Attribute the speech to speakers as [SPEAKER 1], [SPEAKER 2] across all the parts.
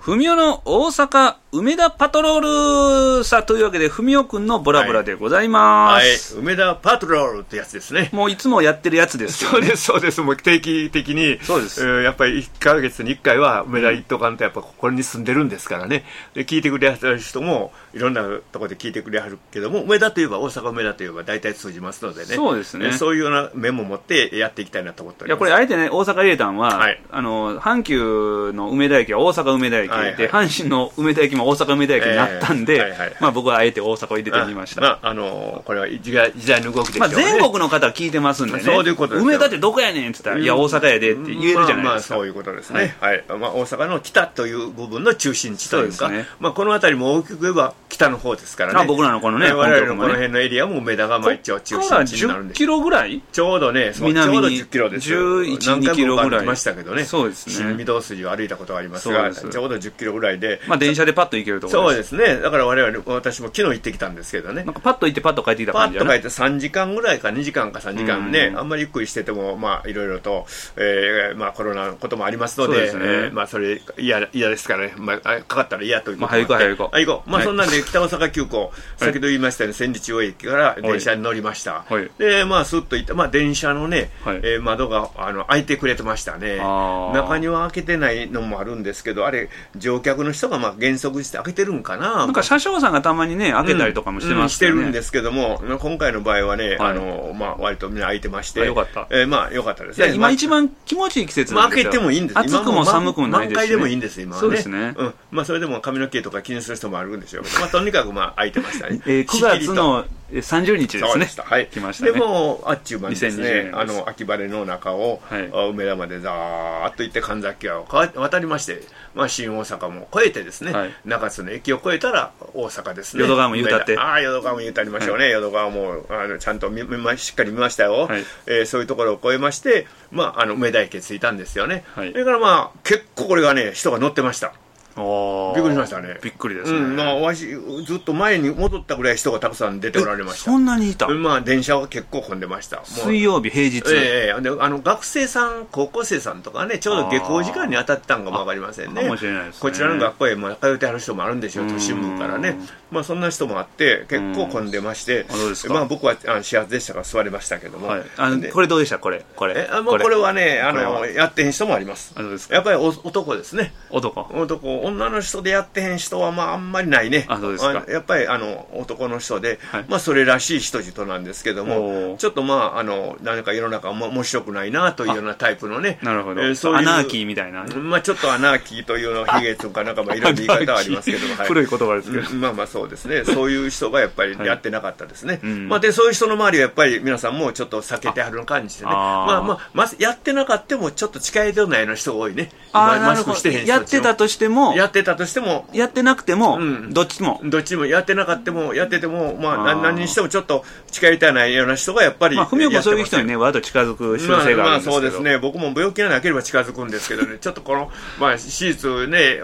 [SPEAKER 1] ふみおの大阪梅田パトロールさあというわけでふみおくんのボラボラでございます、
[SPEAKER 2] はい、梅田パトロールってやつですね。
[SPEAKER 1] もういつもやってるやつですよね。
[SPEAKER 2] そうですそうです。もう定期的に
[SPEAKER 1] そうです、
[SPEAKER 2] やっぱり1ヶ月に1回は梅田行っとかんとやっぱここに住んでるんですからね。で聞いてくれはる人もいろんなところで聞いてくれはるけども、梅田といえば大阪梅田といえば大体通じますのでね。
[SPEAKER 1] そうですね。
[SPEAKER 2] そういうような面も持ってやっていきたいなと思っております。
[SPEAKER 1] いやこれあえてね大阪入れたんは、
[SPEAKER 2] はい、
[SPEAKER 1] 阪急の梅田駅は大阪梅田駅、はいはい、で阪神の梅田駅も大阪梅田駅になったんで、まあ、僕はあえて大阪を入れてみました。
[SPEAKER 2] これは時代の動きでしょうね。
[SPEAKER 1] 全国の方は聞いてますんでね。
[SPEAKER 2] そういうことです。
[SPEAKER 1] 梅田ってどこやねんって言ったら、いや大阪やでって言えるじゃないですか。
[SPEAKER 2] そういうことですね。はい。大阪の北という部分の中心地というか、この辺りも大きく言えば北の方ですからね。
[SPEAKER 1] 僕らのこのね、
[SPEAKER 2] 我々のこの辺のエリアも梅田が一応中心地になるんで。
[SPEAKER 1] 10キロぐらい？
[SPEAKER 2] ちょうどね、ちょうど10キロですよ。
[SPEAKER 1] 11、2キロぐらい。
[SPEAKER 2] 何回も歩きましたけどね。
[SPEAKER 1] そうですね。
[SPEAKER 2] 御堂筋を歩いたことがありますが、ちょうど10キロぐらいで。
[SPEAKER 1] まあ電車でパッと行けるところです。
[SPEAKER 2] そうですね。だから私も昨日行ってきたんですけどね。
[SPEAKER 1] なんかパッと行ってパッと帰ってきた感じ
[SPEAKER 2] パッと帰って3時間ぐらいか2時間か3時間ね、あんまりゆっくりしててもまあいろいろとコロナのこともありますので、それ嫌ですからね。かかったら嫌ということで。
[SPEAKER 1] 早く行こ
[SPEAKER 2] う。そんなんで北大阪急行、先ほど言いましたように千里中央駅から電車に乗りました。でスッと行った電車のね窓が開いてくれてましたね。中には開けてないのもあるんですけど、あれ乗客の人が減速して開けてるんかな。
[SPEAKER 1] なんか車掌さんがたまにね開けたりとかもしてますよね。
[SPEAKER 2] してるんですけども、今回の場合はね割とみんな開いてまして、
[SPEAKER 1] よかった。
[SPEAKER 2] よかったですね。
[SPEAKER 1] 今一番気持ちいい季節なんですよ。
[SPEAKER 2] 開けてもいいんです。
[SPEAKER 1] 暑くも寒くもないですし、
[SPEAKER 2] 満開でもいいんです今はね。
[SPEAKER 1] そうですね。
[SPEAKER 2] それでも髪の毛とか気にする人もあるんでしょうけど、とにかく開いてましたね。
[SPEAKER 1] 9月の30日ですね。来ましたね。
[SPEAKER 2] でもあっちゅう間にですね、秋晴れの中を梅田までざーっと行って神崎川を渡りまして、新大阪も越えてですね、中津の駅を越えたら大阪ですね。
[SPEAKER 1] 淀川も言うたって。
[SPEAKER 2] 淀川も言うたりましょうね。淀川もちゃんとしっかり見ましたよ。そういうところを越えまして、梅田駅へ着いたんですよね。それから結構これがね人が乗ってました。びっくりしましたね。
[SPEAKER 1] びっくりですね。
[SPEAKER 2] わしずっと前に戻ったぐらい人がたくさん出ておられました。
[SPEAKER 1] そんなにいた？
[SPEAKER 2] 電車は結構混んでました。
[SPEAKER 1] 水曜日平日。
[SPEAKER 2] で学生さん高校生さんとかねちょうど下校時間に当たってたんかも分かりませんね。
[SPEAKER 1] かもしれないですね。
[SPEAKER 2] こちらの学校へ通ってはる人もあるんでしょう。都心部からね。そんな人もあって結構混んでまして、僕は始発でしたから座りましたけども。
[SPEAKER 1] これどうでした？これ
[SPEAKER 2] これはねやってへん人もあります。やっぱり男ですね。女の人でやってへん人はあんまりないね。やっぱり男の人で、それらしい人々なんですけども、ちょっと何か世の中面白くないなというようなタイプのね。
[SPEAKER 1] なるほど。アナーキーみたいな。
[SPEAKER 2] ちょっとアナーキーというの卑下とかいろんな言い方はありますけども、
[SPEAKER 1] 古い言葉ですけど。
[SPEAKER 2] そうですね。そういう人がやっぱりやってなかったですね。でそういう人の周りはやっぱり皆さんもちょっと避けてはる感じでね。やってなかったもちょっと近いような人が多いね。マスクしてへん人。
[SPEAKER 1] やってたとしてもやってなくても、どっちも
[SPEAKER 2] やってなかったもやってても何にしてもちょっと近寄りたないような人がやっぱり
[SPEAKER 1] ふみおくんそういう人にねわざと近づく習性があるんですけど、
[SPEAKER 2] そうですね。僕も病気がなければ近づくんですけどねちょっとこの手術ね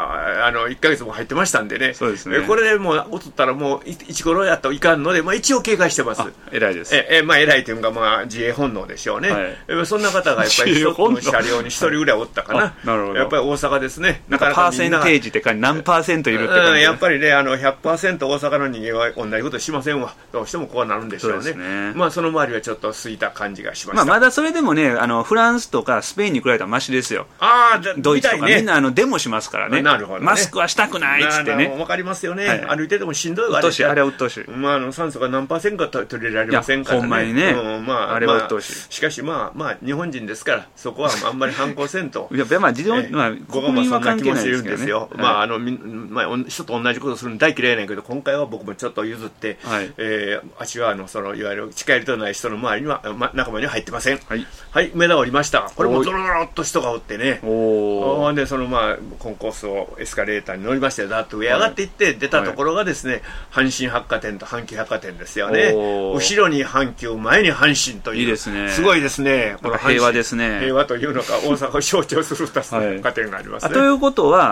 [SPEAKER 2] 1ヶ月も入ってましたんでね。
[SPEAKER 1] そうですね。
[SPEAKER 2] これでもう移ったらもういつ頃やといかんので一応警戒してます。
[SPEAKER 1] 偉いです。
[SPEAKER 2] 偉いというか自衛本能でしょうね。そんな方がやっぱり一つの車両に一人ぐらいおったかな。
[SPEAKER 1] なるほど。
[SPEAKER 2] やっぱり大阪ですね。
[SPEAKER 1] なんかパーセンテージってか何パーセントいるって感じ。
[SPEAKER 2] やっぱりね100% 大阪の人間は同じことしませんわ。どうしてもこうなるんでしょうね。その周りはちょっと空いた感じがしました。
[SPEAKER 1] まだそれでもねフランスとかスペインに比べたらマシですよ。ドイツとかみんなデモしますからね。
[SPEAKER 2] なるほどね。
[SPEAKER 1] マスクはしたくないっつってね。
[SPEAKER 2] わかりますよね。歩いててもしんどいわ。
[SPEAKER 1] あれはうっとうしい。
[SPEAKER 2] 酸素が何パーセントか取れられませんからね。
[SPEAKER 1] ほんまにね。あれはうっとうしい。
[SPEAKER 2] しかし日本人ですからそこはあんまり反抗せんと。
[SPEAKER 1] いや国民は関係ないですけどね。
[SPEAKER 2] 人と同じことするの大嫌いなんやけど今回は僕もちょっと譲ってあちはいわゆる近寄りとない人の周りには仲間には入ってません。梅田降りました。これもドロドロっと人がおってね。でコンコースをエスカレーターに乗りましてだっと上上がっていって出たところがですね阪神百貨店と阪急百貨店ですよね。後ろに阪急前に阪神という
[SPEAKER 1] いいですね。
[SPEAKER 2] すごいですね。
[SPEAKER 1] この平和ですね。
[SPEAKER 2] 平和というのか大阪を象徴する2つの百貨店がありますね。
[SPEAKER 1] ということは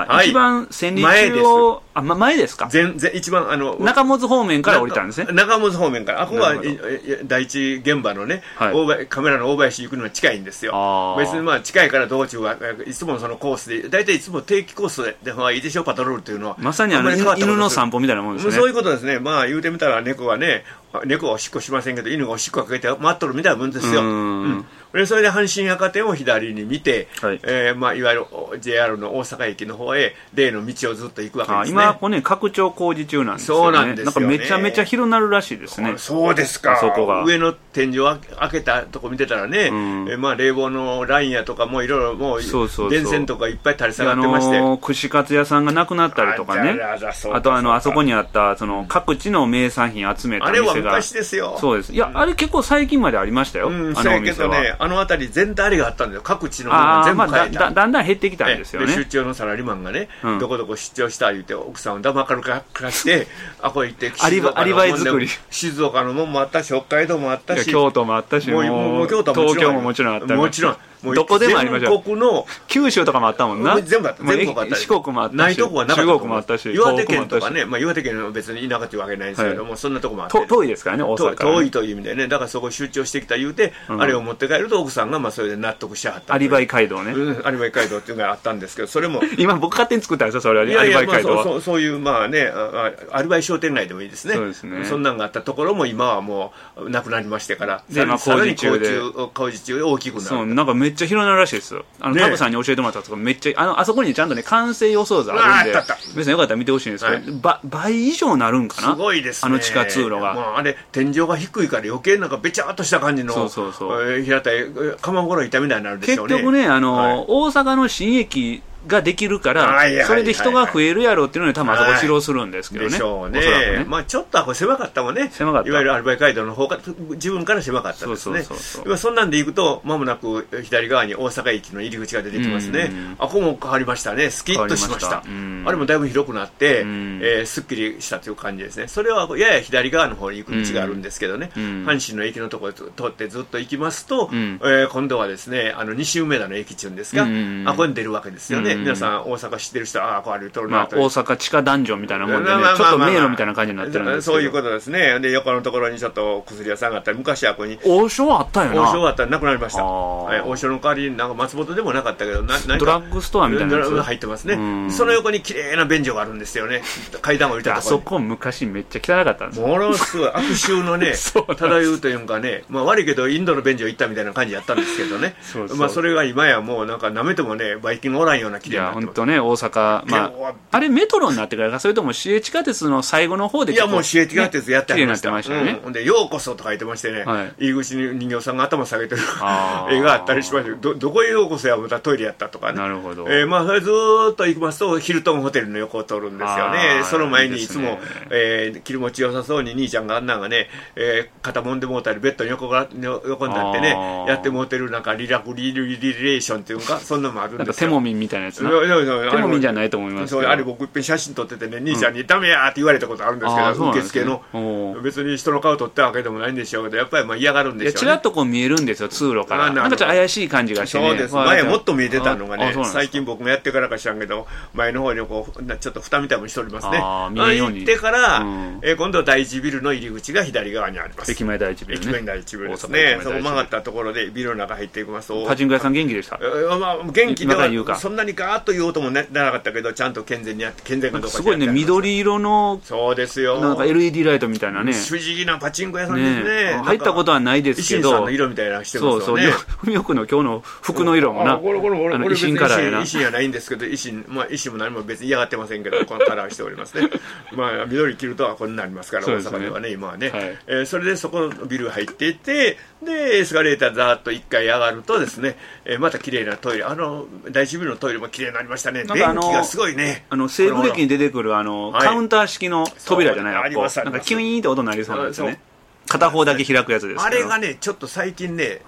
[SPEAKER 1] は一番千里中央、前ですか。
[SPEAKER 2] 一番
[SPEAKER 1] 中本方面から降りたんですね。
[SPEAKER 2] 中本方面から、あここは第一現場のね、カメラの大林行くのは近いんですよ。別にまあ近いから道中はいつもそのコースで、大体いつも定期コースでいいでしょ、パトロールというのは。
[SPEAKER 1] まさに犬の散歩みたいなもんですね。
[SPEAKER 2] そういうことですね。まあ言うてみたら猫はおしっこしませんけど、犬がおしっこかけて待っとるみたいなもんですよ。それで阪神百貨店を左に見て、いわゆる JR の大阪駅の方へ例の道をずっと行くわけですね。
[SPEAKER 1] 今ここね、拡張工事中なんですよね。
[SPEAKER 2] そうなんですよね。
[SPEAKER 1] なんかめちゃめちゃ広なるらしいですね。
[SPEAKER 2] そうですか。
[SPEAKER 1] そこが
[SPEAKER 2] 上の天井を開けたとこ見てたらね、冷房のラインやとかもいろいろもう電線とかいっぱい垂れ下がってまして、
[SPEAKER 1] 串カツ屋さんがなくなったりとかね、あとあそこにあったその各地の名産品集めた店が、
[SPEAKER 2] あれは昔ですよ。
[SPEAKER 1] そうです。いや、あれ結構最近までありましたよ。
[SPEAKER 2] そうやけどね、あの辺り全体あれがあったんだよ。各地のもの全部変えた。
[SPEAKER 1] だんだん減ってきたんですよね。
[SPEAKER 2] 出張のサラリーマンがね、どこどこ出張した言うて奥さんをだまかるかしてここ行って
[SPEAKER 1] アリバイ作り、
[SPEAKER 2] 静岡のもんもあったし、北海道もあったし、
[SPEAKER 1] 京都もあったし、もう東京ももちろんあったし、
[SPEAKER 2] もちろん
[SPEAKER 1] どこでもありましたよ。
[SPEAKER 2] 全国の
[SPEAKER 1] 九州とかもあったもんな。
[SPEAKER 2] 全部あった。
[SPEAKER 1] 四国もあったし、
[SPEAKER 2] ないとこはなかった。
[SPEAKER 1] 中国もあったし、
[SPEAKER 2] 岩手県とかね、岩手県は別に田舎というわけないんですけども、そんなとこもあって、
[SPEAKER 1] 遠いですからね、大阪から。
[SPEAKER 2] 遠いという意味でね、だからそこ出張してきた言うて、あれを持って帰ると奥さんがそれで納得しはった。
[SPEAKER 1] アリバイ街道ね。
[SPEAKER 2] アリバイ街道っていうのがあったんですけど、それも
[SPEAKER 1] 今僕勝手に作ったんですよ、それは。アリバイ街道は。
[SPEAKER 2] そういうまあね、アリバイ商店街でもいいですね。
[SPEAKER 1] そうですね。
[SPEAKER 2] そんなんがあったところも今はもうなくなりましてから、
[SPEAKER 1] で工事中で
[SPEAKER 2] 大きくなる。
[SPEAKER 1] そう、なんかめっちゃ広なるらしいですよ。タブさんに教えてもらったとかめっちゃあそこにちゃんとね完成予想図あるんで、別によかったら見てほしいんですけど、倍以上なるんかな。
[SPEAKER 2] すごいですね。
[SPEAKER 1] 地下通路が。
[SPEAKER 2] あれ天井が低いから余計なんかべちゃっとした感じの平たい釜ごろ板みたいになるでしょうね。
[SPEAKER 1] 結局ね、大阪の新駅ができるから、それで人が増えるやろうっていうので多分あそこ治療するんですけどね。
[SPEAKER 2] でしょうね。まあちょっと狭かったもんね。
[SPEAKER 1] 狭かった。
[SPEAKER 2] いわゆるアリバイ街道の方が自分から狭かったですね。そんなんで行くと間もなく左側に大阪駅の入り口が出てきますね。ここも変わりましたね。スキッとしました。あれもだいぶ広くなってすっきりしたという感じですね。それはやや左側の方に行く道があるんですけどね。阪神の駅のところを通ってずっと行きますと、今度はですね、西梅田の駅っていうんですか、ここに出るわけですよね。皆さん大阪知ってる人はこう歩いとるなと、
[SPEAKER 1] 大阪地下ダンジョンみたいなもんでね、ちょっと迷路みたいな感じになってるんですけど、
[SPEAKER 2] そういうことですね。で横のところにちょっと薬屋さんがあったり、昔はここに
[SPEAKER 1] 王将あったよな。
[SPEAKER 2] 王将あったらなくなりました。王将の代わりになんか松本でもなかったけど、
[SPEAKER 1] ドラッグストアみたいなやつ
[SPEAKER 2] 入ってますね。その横に綺麗な便所があるんですよね。階段を降りたところに。
[SPEAKER 1] あそこ昔めっちゃ汚かったんですよ。
[SPEAKER 2] ものすごい悪臭のね漂うというかね、悪いけどインドの便所行ったみたいな感じやったんですけどね。それが今やもうなんか舐めてもねバイキングおらんような綺麗になってます。
[SPEAKER 1] いや本当ね、大阪、あれメトロになってからか、それとも市営地下鉄の最後の方で、
[SPEAKER 2] いやもう市営地下鉄やって
[SPEAKER 1] ましたね。
[SPEAKER 2] でようこそと書いてましてね、入り口に人形さんが頭下げてる絵があったりしまして、どこへようこそやまたトイレやったとかね。
[SPEAKER 1] なるほど。
[SPEAKER 2] それずーっと行きますとヒルトンホテルの横を通るんですよね。その前にいつも気持ちよさそうに兄ちゃんがあんなんがね、肩もんでもうたりベッドに横になってねやってもうてるなんかリレーションっていうか、そんなのもあるんですよ。
[SPEAKER 1] テモミンみたいなやつな。テモミンじゃないと思いますけど、
[SPEAKER 2] あれ僕いっぺん写真撮っててね、兄ちゃんにダメやって言われたことあるんですけど、受付の別に人の顔撮ったわけでもないんでしょうけど、やっぱり嫌がるんでしょうね。
[SPEAKER 1] ちらっとこう見えるんですよ、通路から。なんかちょっと怪しい感じがしてね。
[SPEAKER 2] そうです。前もっと見えてたのがね、最近僕もやってからか知らんけど、前の方にこうちょっと蓋みたいにしておりますね。行ってから今度は第一ビルの入り口が左側にあります。
[SPEAKER 1] 駅前第一ビルね。
[SPEAKER 2] 駅前第一ビルですね。そこ曲がったところでビルの中入っていきますと、
[SPEAKER 1] パチンコ屋さん元気でした。
[SPEAKER 2] 元気ではそんなにガーッと言おうともならなかったけど、ちゃんと健全にやって、健全かどうか
[SPEAKER 1] すごいね、緑色の、
[SPEAKER 2] そうですよ、
[SPEAKER 1] なんか LED ライトみたいなね、
[SPEAKER 2] 不思議なパチンコ屋さんですね。
[SPEAKER 1] 入ったことはないですけど、
[SPEAKER 2] 維新さんの色みたいなしてますよね。
[SPEAKER 1] 文雄君の今日の服の色もな、維新カラーやな。
[SPEAKER 2] 維新やないんですけど、維新も何も別に嫌がってませんけど、このカラーしておりますね。緑着るとはこんなになりますから、大阪ではね、今はね。それでそこのビル入っていって、でエスカレーターざーっと1階上がるとですね、また綺麗なトイレ、第一ビルのトイレも綺麗になりましたね。電気がすごいね。西部劇
[SPEAKER 1] に出てくるカウンター式の扉じゃない、なんかキュイーンって音になりそうなんですよね。片方だけ開くやつですけど、
[SPEAKER 2] あれがねちょっと最近ね、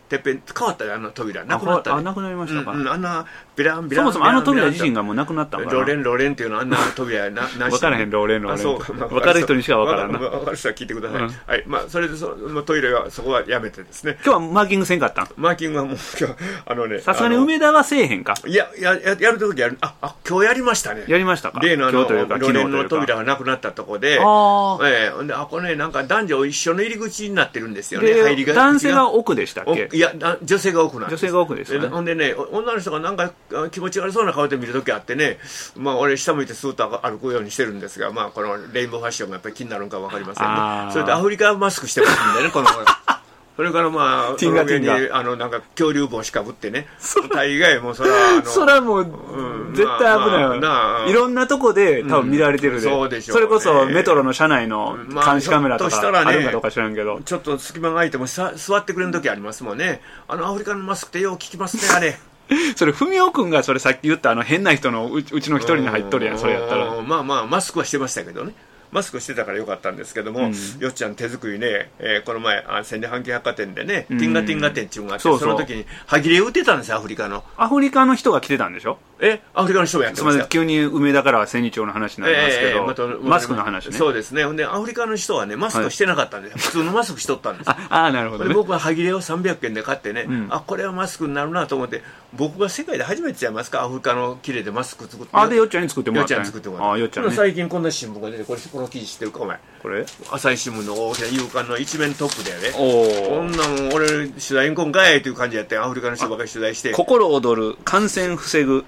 [SPEAKER 2] てっぺん変わったで、あの扉なくなったで。
[SPEAKER 1] なくなりましたか。
[SPEAKER 2] あんなビランビラン、
[SPEAKER 1] そもそもあの扉自身がもうなくなったんかな。
[SPEAKER 2] ロレンっていうのはあんな扉やな。
[SPEAKER 1] 分からへん、ロレン分かる人にしか分からんな。
[SPEAKER 2] 分かる人は聞いてください。はい、まあそれでトイレはそこはやめてですね。
[SPEAKER 1] 今日はマーキングせんかったん？
[SPEAKER 2] マーキングはもう今日
[SPEAKER 1] さすがに梅田はせえへんか。
[SPEAKER 2] いややる時やる。今日やりましたね。
[SPEAKER 1] やりましたか。
[SPEAKER 2] 例のロレンの扉がなくなったとこで、これね、なんか男女一緒の入り口になってるんですよね。入り口が
[SPEAKER 1] 男性が奥でしたっけ？
[SPEAKER 2] いや、女性が奥なんです。
[SPEAKER 1] 女性が奥ですね。
[SPEAKER 2] ほんでね、女の人がなんか気持ち悪そうな顔で見るときあってね、まあ俺下向いてスーッと歩くようにしてるんですが、まあこのレインボーファッションがやっぱり気になるのか分かりませんね。それでアフリカマスクしてますんでね、このそれからまあその上になんか恐竜帽子かぶってね、大概もうそれは
[SPEAKER 1] もう絶対危ないわ。いろんなとこで多分見られてるで。
[SPEAKER 2] そうでしょう。
[SPEAKER 1] それこそメトロの車内の監視カメラとかあるかどうか知らんけど、
[SPEAKER 2] ちょっと隙間が空いても座ってくれる時ありますもんね。アフリカのマスクってよう効きますね、あれ。
[SPEAKER 1] それ文雄君がそれさっき言った変な人のうちの一人に入っとるやん、それやったら。
[SPEAKER 2] まあまあマスクはしてましたけどね。マスクしてたからよかったんですけども、よっちゃん手作りね、この前千里阪急百貨店でね、ティンガティンガ店っていうのがあって、その時に歯切れ売ってたんですよ、アフリカの。
[SPEAKER 1] アフリカの人が来てたんでしょ？
[SPEAKER 2] アフリカの人がやってましたよ。
[SPEAKER 1] 急に梅田からは千里町の話になりますけど、マスクの話ね。
[SPEAKER 2] そうですね。ほんでアフリカの人はね、マスクしてなかったんですよ。普通のマスクしとったんですよ。
[SPEAKER 1] なるほどね。
[SPEAKER 2] 僕は歯切れを300円で買ってね、これはマスクになるなと思って、僕が世界で初めてちゃいますか、アフリカの切れでマスク作って。
[SPEAKER 1] でよっちゃんに作ってもらった。
[SPEAKER 2] よっちゃんに作ってもらった。最近こんな新聞が出て、この記事知ってるかお前。
[SPEAKER 1] これ
[SPEAKER 2] 朝日新聞の大きな夕刊の一面トップだよね。こんなもん俺取材に来んかいという感じやって、アフリカの人ばかり取材して。
[SPEAKER 1] 心躍る感染防ぐ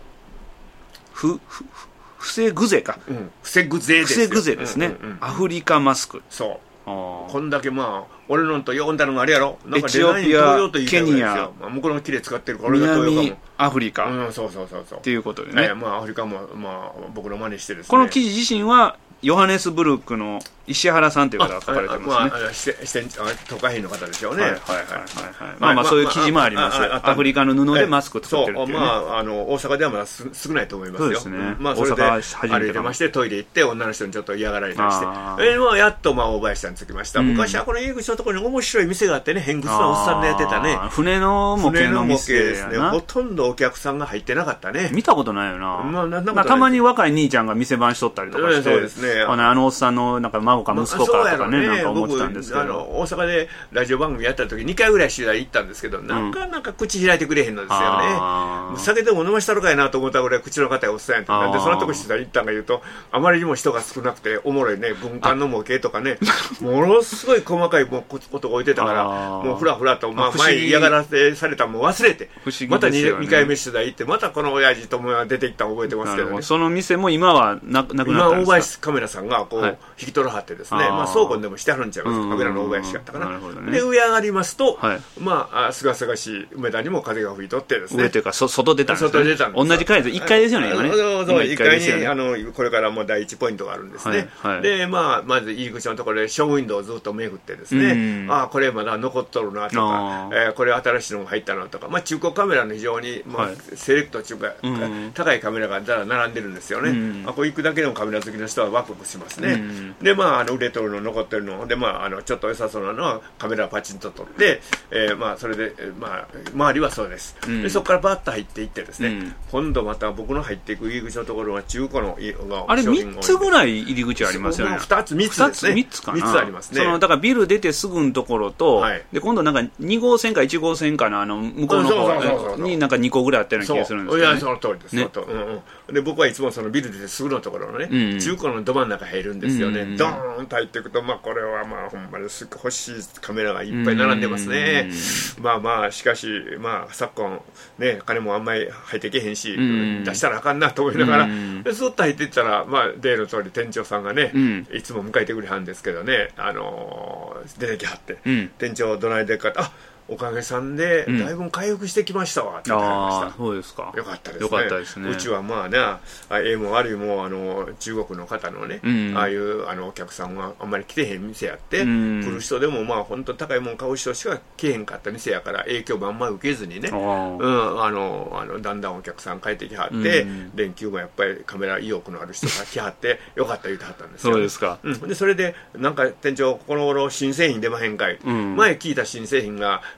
[SPEAKER 1] 防ぐぜか。
[SPEAKER 2] 防ぐぜですよ。
[SPEAKER 1] 防ぐぜですね。アフリカマスク。
[SPEAKER 2] そう。こんだけまあ俺のと呼んだのがあれやろ。
[SPEAKER 1] エチオピア、ケニア、
[SPEAKER 2] 向こうのキレ使ってるから俺が東洋かも。
[SPEAKER 1] 南アフリカ。
[SPEAKER 2] そう。
[SPEAKER 1] っていうことでね。
[SPEAKER 2] まあアフリカもまあ僕の真似してですね。
[SPEAKER 1] この記事自身はヨハネスブルクの石原さんという方が書かれてますね。
[SPEAKER 2] 都会品の方でしょうね。
[SPEAKER 1] まあそういう記事もあります。アフリカの布でマスク作ってるっていうね。
[SPEAKER 2] まあ大阪ではまだ少ないと思いますよ。
[SPEAKER 1] そうですね。
[SPEAKER 2] まあそれで歩いてましてトイレ行って女の人にちょっと嫌がられたりして、まあやっと大林さんに着きました。昔はこの入り口のところに面白い店があってね、偏屈なおっさんでやってたね。
[SPEAKER 1] 船の模型の店
[SPEAKER 2] ですね。ほとんどお客さんが入ってなかったね。
[SPEAKER 1] 見たことないよな。たまに若い兄ちゃんが店番しとったりとかして、そうですね。おっさんのなんか孫か息子かとかね、なんか思ってたんですけど、
[SPEAKER 2] 大阪でラジオ番組やった時2回ぐらい取材行ったんですけど、なかなか口開いてくれへんのですよね。酒でも飲ましたのかいなと思ったぐらい口の硬いおっさんやって、なんでそんなとこ取材行ったんか言うと、あまりにも人が少なくておもろいね、軍艦の模型とかね、ものすごい細かいことが置いてたから、もうふらふらと、前嫌がらせされたのも忘れて、また2回目取材行って、またこの親父とも出てきたの覚えてますけどね。
[SPEAKER 1] その店も今はなくなったんですか？
[SPEAKER 2] 今大林カメラさんがこう引き取らはってですね、まあ倉庫でもしてはるんちゃいます。カメラの大林やったかな。で上上がりますと、まあすがすがしい梅田にも風が吹いとってですね。
[SPEAKER 1] 上というか外出たんですね。外出たんです。同じ階で1階ですよね今ね。
[SPEAKER 2] そう1階にこれからもう第1ポイントがあるんですね。でまず入り口のところでショーウィンドウをずっと巡ってですね、これまだ残っとるなとか、これ新しいのが入ったなとか、まあ中古カメラの非常にセレクト中華高いカメラが並んでるんですよね。こう行くだけでもカメラ好きの人はワクワクしますね。でまあ売れとるの残ってるので、まあちょっと良さそうなのはカメラパチンと撮って、まあそれでまあ周りはそうです。でそこからバッと入っていってですね、今度また僕の入っていく入り口のところは中古の
[SPEAKER 1] あれ3つぐらい入り口ありますよね。
[SPEAKER 2] 3つですね。3つかな。3つありますね。
[SPEAKER 1] だからビル出てすぐのところと、で今度なんか2号線か1号線かな、向こうの方になんか2個ぐらいあったような気がするんですけど、
[SPEAKER 2] いやその通りです。で僕はいつもそのビル出てすぐのところのね、中古のど真ん中入るんですよね。ドーンと入っていくと、まあこれはまあほんまに欲しいカメラがいっぱい並んでますね。まあしかしまあ昨今ね金もあんまり入ってけへんし、出したらあかんなと思いながら、でずっと入っていったらまあ例の通り店長さんがね、いつも迎えてくれはんですけどね、出てきはって、店長どないでかっておかげさんでだいぶ回復してきましたわって言ってました。
[SPEAKER 1] そうですか。
[SPEAKER 2] よかったですね。
[SPEAKER 1] よかったですね。
[SPEAKER 2] うちはまあね、ええも悪いも中国の方のね、ああいうお客さんがあんまり来てへん店やって、来る人でもまあ本当高いもん買う人しか来へんかった店やから影響もあんまり受けずにね、だんだんお客さん帰ってきはって、連休もやっぱりカメラ意欲のある人が来はってよかった言うてはったんですよ。
[SPEAKER 1] そうですか。
[SPEAKER 2] でそれでなんか店長この頃新製品出まへんかい。前聞いた新製品が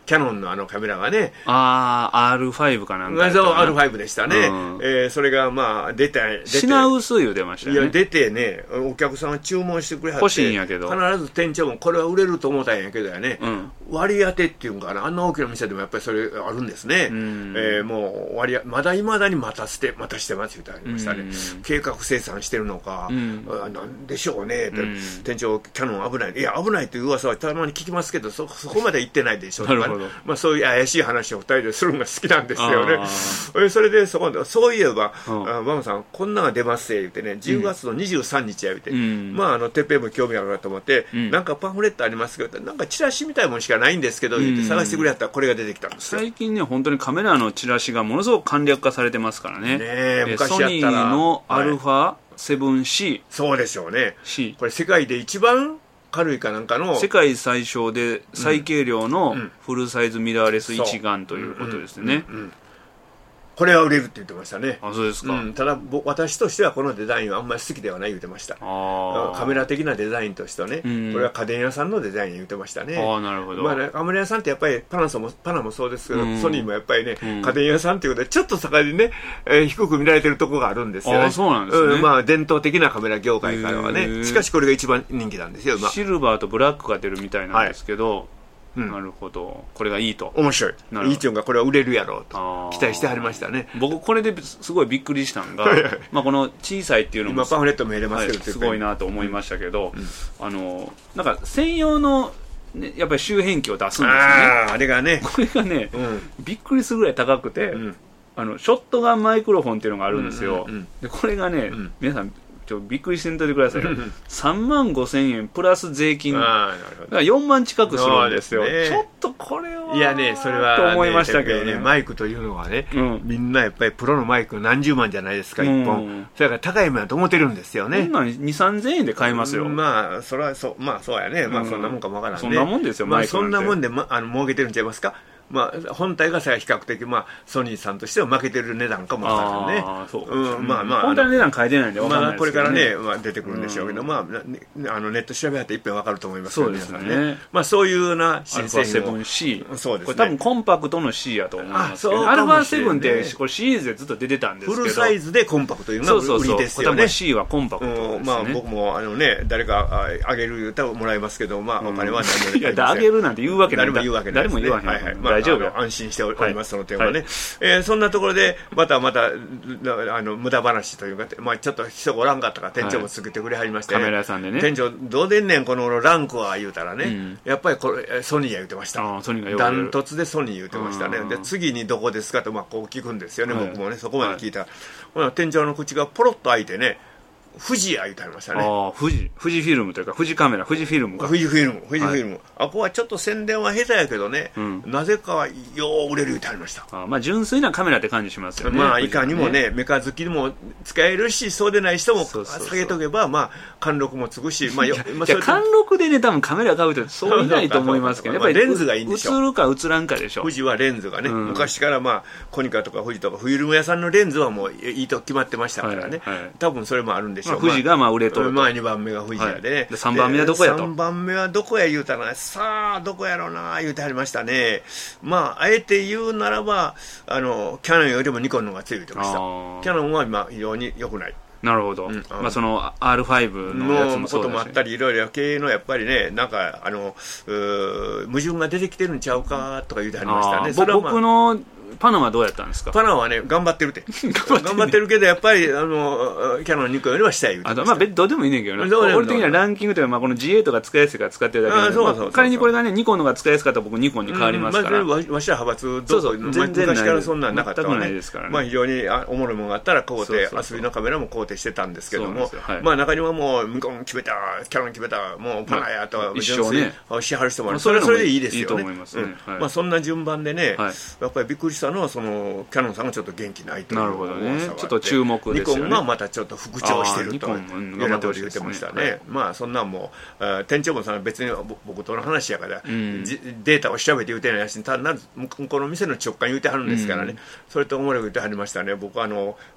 [SPEAKER 2] キヤノンのカメラがね、
[SPEAKER 1] R5 かなんか、
[SPEAKER 2] そう R5 でしたね、それがまあ出て
[SPEAKER 1] 品薄いう出ましたよね。
[SPEAKER 2] いや出てね、お客さんが注文してくれはって、
[SPEAKER 1] 欲しいんやけど
[SPEAKER 2] 必ず店長もこれは売れると思ったんやけどやね、割り当てっていうんかな、あんな大きな店でもやっぱりそれあるんですね。もうまだいまだに待たしてます言ってありましたね。計画生産してるのか、なんでしょうねって、店長キヤノン危ない、いや危ないという噂はたまに聞きますけど、そこまで言ってないでしょとか、まあ、そういう怪しい話を2人でするのが好きなんですよね。それでそういえば、バムさんこんなのが出ますって言ってね、10月の23日や言って、まあてっぺんも興味あるなと思って、なんかパンフレットありますけど、なんかチラシみたいなものしかないんですけど、言って探してくれやったらこれが出てきたんですよ。
[SPEAKER 1] 最近ね、本当にカメラのチラシがものすごく簡略化されてますからね。
[SPEAKER 2] 昔やったら
[SPEAKER 1] ソニーの α7C、
[SPEAKER 2] そうでしょうね。
[SPEAKER 1] C、
[SPEAKER 2] これ世界で一番軽いかなんかの
[SPEAKER 1] 世界最小で最軽量のフルサイズミラーレス一眼ということですね。
[SPEAKER 2] これは売れるって言ってましたね。
[SPEAKER 1] そうですか。
[SPEAKER 2] ただ私としてはこのデザインはあんまり好きではない言ってました。カメラ的なデザインとしてはね、これは家電屋さんのデザイン言ってましたね。
[SPEAKER 1] なるほど。
[SPEAKER 2] まあね、カメラ屋さんってやっぱりパナもそうですけど、ソニーもやっぱりね、家電屋さんっていうことでちょっと境にね、低く見られてるところがあるんですよね。
[SPEAKER 1] そうなんですね。
[SPEAKER 2] まあ伝統的なカメラ業界からはね、しかしこれが一番人気なんですよ。
[SPEAKER 1] シルバーとブラックが出るみたいなんですけど、なるほど、これがいいと。
[SPEAKER 2] 面白い。いいっていうかこれは売れるやろうと期待してはりましたね。
[SPEAKER 1] 僕これですごいびっくりしたのがまあこの小さいっていうのも
[SPEAKER 2] 今パンフレットも入れますけど、
[SPEAKER 1] すごいなと思いましたけど、なんか専用のやっぱり周辺機を出すんですよね。
[SPEAKER 2] あれがね、
[SPEAKER 1] これがね、びっくりするぐらい高くて、ショットガンマイクロフォンっていうのがあるんですよ。でこれがね、皆さんびっくりしてんといてくださいよ。3万5,000円プラス税金、だから4万近くするんですよ。ちょっとこれは、
[SPEAKER 2] いやね、それは
[SPEAKER 1] と思いましたけどね。
[SPEAKER 2] マイクというのはね、みんなやっぱりプロのマイク何十万じゃないですか、1本。それから高いものだと思ってるんですよね。
[SPEAKER 1] そんなに2、3,000円で買えますよ。
[SPEAKER 2] まあそれはそうやね。まあそんなもんかもわからんね。
[SPEAKER 1] そんなもんですよ、
[SPEAKER 2] マイクなんて。そんなもんで儲けてるんちゃいますか。まあ、本体が比較的、ソニーさんとしては負けてる値段かもわからんね。
[SPEAKER 1] 本体の値段変えてないんで分からないですけどね。
[SPEAKER 2] これからね、出てくるんでしょうけど、ネット調べはって一遍分かると思いますけど、
[SPEAKER 1] そうですね。
[SPEAKER 2] そういうような新製品を。
[SPEAKER 1] α7C。
[SPEAKER 2] そうですね。
[SPEAKER 1] これ多分コンパクトの C やと思いますけど、α7 ってこれシリーズでずっと出てたんですけど、
[SPEAKER 2] フルサイズでコンパクトいうのが売りですよね。
[SPEAKER 1] 多分 C はコンパクトですね。
[SPEAKER 2] 僕も誰かあげる歌をもらいますけど、お金は何も
[SPEAKER 1] いや、あげるなんて言うわけない。
[SPEAKER 2] 誰も言うわけない。
[SPEAKER 1] 誰も言わへん。大丈夫よ。
[SPEAKER 2] 安心しております、その点はね。そんなところでまた無駄話というか、ちょっと人がおらんかったから店長も作ってくれはりまして、
[SPEAKER 1] カメラ屋さんでね、
[SPEAKER 2] 店長どうでんねんこのランクは言うたらね、やっぱりこれソニーや言うてました。ダントツでソニー言うてましたね。で次にどこですかとこう聞くんですよね。僕もねそこまで聞いたら、店長の口がポロッと開いてね、富士や言うてありましたね。
[SPEAKER 1] 富士フィルムというか、富士カメラ、富士フィルムか。
[SPEAKER 2] 富士フィルム。ここはちょっと宣伝は下手やけどね、なぜかよう売れる言うてありました。
[SPEAKER 1] 純粋なカメラって感じしますよね。
[SPEAKER 2] いかにもね、メカ好きにも使えるし、そうでない人も下げとけば、貫禄貫禄つくし、
[SPEAKER 1] 貫禄でね、多分カメラ買う人そういないと思いますけど、やっぱり
[SPEAKER 2] レンズがいいんでしょ。
[SPEAKER 1] 映るか映らんかでしょ。
[SPEAKER 2] 富士はレンズがね、昔からコニカとか富士とかフィルム屋さんのレンズはもういいと決まってましたからね。多分それもあるんでしょう。
[SPEAKER 1] 富士が売れとると。
[SPEAKER 2] 2番目が富士やで、
[SPEAKER 1] 3番目はどこやと。
[SPEAKER 2] 3番目はどこや言うたら、さあどこやろうな言うてはりましたね。あえて言うならばキヤノンよりもニコンの方が強い言うてました。キヤノンは今非常に良くない。
[SPEAKER 1] なるほど。その R5 のやつもそうだし、
[SPEAKER 2] こともあったり、いろいろ経営のやっぱりね、なんか矛盾が出てきてるんちゃうかとか言うてはりましたね。
[SPEAKER 1] 僕のパナはどうやったんですか。
[SPEAKER 2] パナはね頑張ってるって頑張ってるけど、やっぱりキヤノンニコンよりは下へ言うてました。
[SPEAKER 1] どうでもいいねんけどね。俺的にはランキングというか、この G8 が使いやすいから使ってるだけで、仮にこれがねニコンのが使いやすかったら僕ニコンに変わりますから。
[SPEAKER 2] わしは派閥全然昔からそんなんなかったわね。非常におもろいものがあったら買うて、遊びのカメラも買うてしてたんですけども、中にはもうニコン決めた、キヤノン決めた、もうパナやと
[SPEAKER 1] 一生ね
[SPEAKER 2] しはる人もある。それでいいですよね。そんな順番でね、やっぱりびっくりしたのはキヤノンさんがちょっと元気ないという。
[SPEAKER 1] なるほどね。ちょっと注目ですよね。
[SPEAKER 2] ニコンがまたちょっと復調してるというようなこと言ってましたね。そんなんも店長もさん別に僕との話やから、データを調べて言うてないし、ただ向こうの店の直感言うてはるんですからね、それとおもろく言ってはりましたね。僕